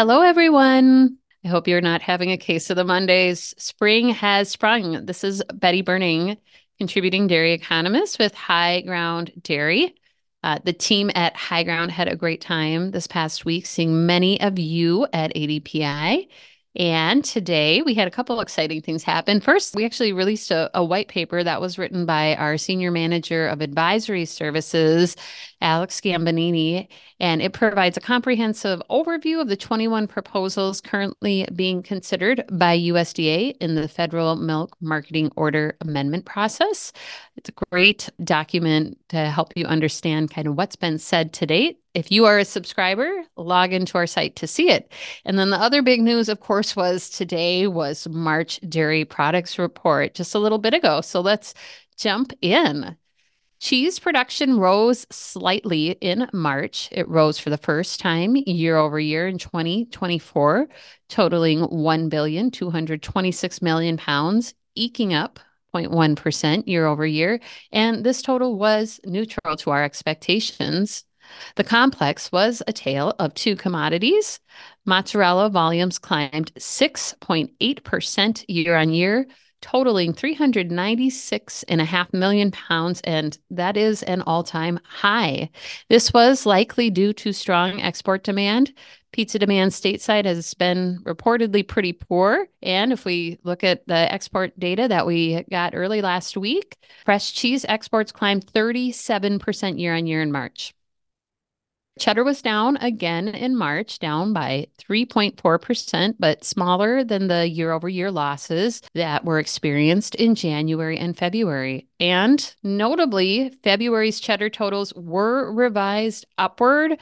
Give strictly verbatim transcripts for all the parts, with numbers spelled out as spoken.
Hello, everyone. I hope you're not having a case of the Mondays. Spring has sprung. This is Betty Burning, contributing dairy economist with High Ground Dairy. Uh, the team at High Ground had a great time this past week, seeing many of you at A D P I. And today we had a couple exciting things happen. First, we actually released a, a white paper that was written by our Senior Manager of Advisory Services, Alex Gambonini, and it provides a comprehensive overview of the twenty-one proposals currently being considered by U S D A in the Federal Milk Marketing Order Amendment process. It's a great document to help you understand kind of what's been said to date. If you are a subscriber, log into our site to see it. And then the other big news, of course, was today was March Dairy Products Report just a little bit ago. So let's jump in. Cheese production rose slightly in March. It rose for the first time year over year in twenty twenty-four, totaling one billion two hundred twenty-six million pounds, eking up zero point one percent year over year. And this total was neutral to our expectations. The complex was a tale of two commodities. Mozzarella volumes climbed six point eight percent year on year, totaling three hundred ninety-six point five million pounds, and that is an all-time high. This was likely due to strong export demand. Pizza demand stateside has been reportedly pretty poor, and if we look at the export data that we got early last week, fresh cheese exports climbed thirty-seven percent year on year in March. Cheddar was down again in March, down by three point four percent, but smaller than the year-over-year losses that were experienced in January and February. And notably, February's cheddar totals were revised upward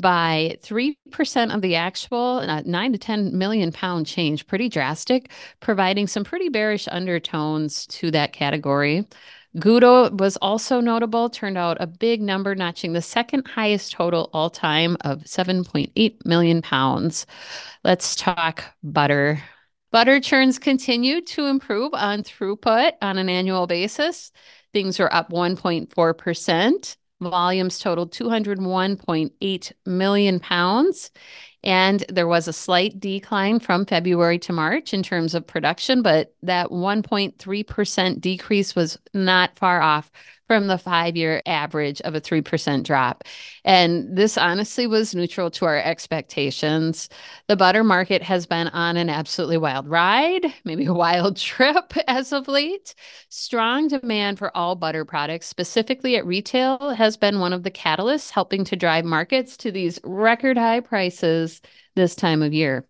by three percent of the actual uh, nine to ten million pound change, pretty drastic, providing some pretty bearish undertones to that category. Gouda was also notable, turned out a big number, notching the second highest total all time of seven point eight million pounds. Let's talk butter. Butter churns continued to improve on throughput on an annual basis. Things were up one point four percent. Volumes totaled two hundred one point eight million pounds. And there was a slight decline from February to March in terms of production, but that one point three percent decrease was not far off from the five-year average of a three percent drop. And this honestly was neutral to our expectations. The butter market has been on an absolutely wild ride, maybe a wild trip as of late. Strong demand for all butter products, specifically at retail, has been one of the catalysts helping to drive markets to these record high prices this time of year.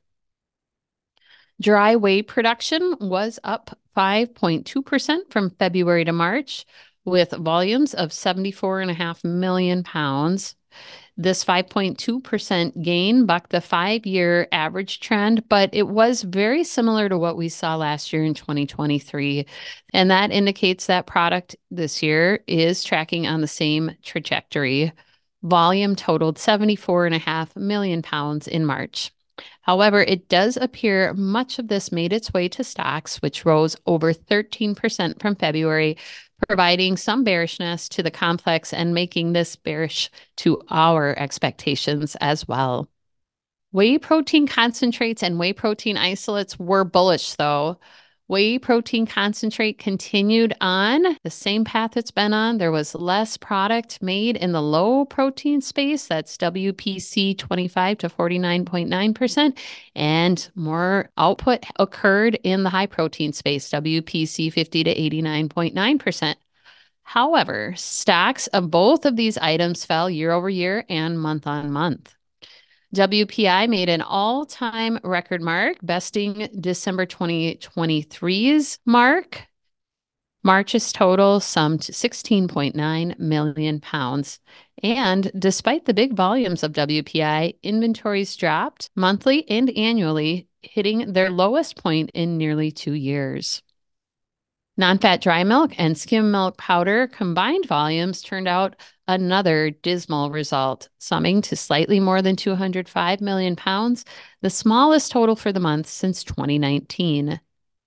Dry whey production was up five point two percent from February to March, with volumes of seventy-four point five million pounds. This five point two percent gain bucked the five-year average trend, but it was very similar to what we saw last year in twenty twenty-three. And that indicates that product this year is tracking on the same trajectory. Volume totaled seventy-four point five million pounds in March. However, it does appear much of this made its way to stocks, which rose over thirteen percent from February, providing some bearishness to the complex and making this bearish to our expectations as well. Whey protein concentrates and whey protein isolates were bullish, though. Whey protein concentrate continued on the same path it's been on. There was less product made in the low protein space, that's W P C twenty-five to forty-nine point nine percent, and more output occurred in the high protein space, W P C fifty to eighty-nine point nine percent. However, stocks of both of these items fell year over year and month on month. W P I made an all-time record mark, besting December twenty twenty-three's mark. March's total summed sixteen point nine million pounds. And despite the big volumes of W P I, inventories dropped monthly and annually, hitting their lowest point in nearly two years. Non-fat dry milk and skim milk powder combined volumes turned out another dismal result, summing to slightly more than two hundred five million pounds, the smallest total for the month since twenty nineteen.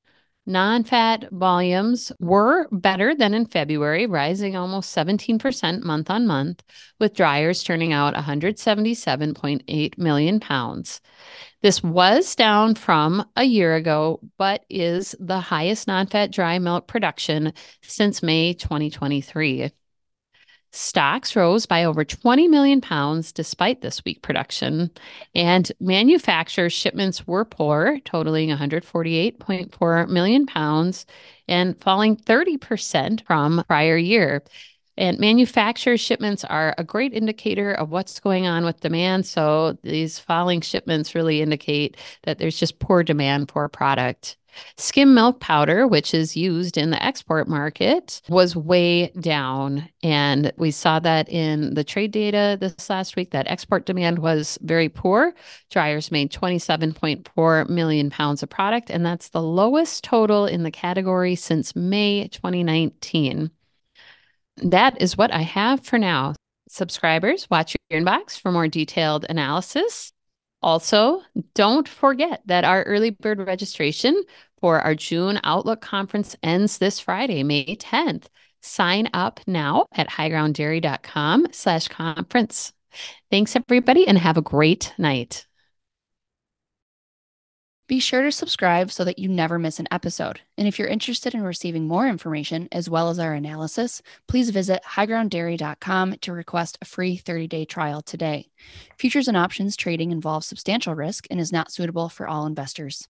Non-fat volumes were better than in February, rising almost seventeen percent month on month, with dryers turning out one hundred seventy-seven point eight million pounds. This was down from a year ago, but is the highest non-fat dry milk production since May twenty twenty-three. Stocks rose by over twenty million pounds despite this weak production, and manufacturer shipments were poor, totaling one hundred forty-eight point four million pounds and falling thirty percent from prior year. And manufacturer shipments are a great indicator of what's going on with demand. So these falling shipments really indicate that there's just poor demand for a product. Skim milk powder, which is used in the export market, was way down. And we saw that in the trade data this last week, that export demand was very poor. Dryers made twenty-seven point four million pounds of product, and that's the lowest total in the category since May twenty nineteen. That is what I have for now. Subscribers, watch your inbox for more detailed analysis. Also, don't forget that our early bird registration for our June Outlook conference ends this Friday, May tenth. Sign up now at highgrounddairy.com slash conference. Thanks, everybody, and have a great night. Be sure to subscribe so that you never miss an episode. And if you're interested in receiving more information as well as our analysis, please visit highground dairy dot com to request a free thirty-day trial today. Futures and options trading involves substantial risk and is not suitable for all investors.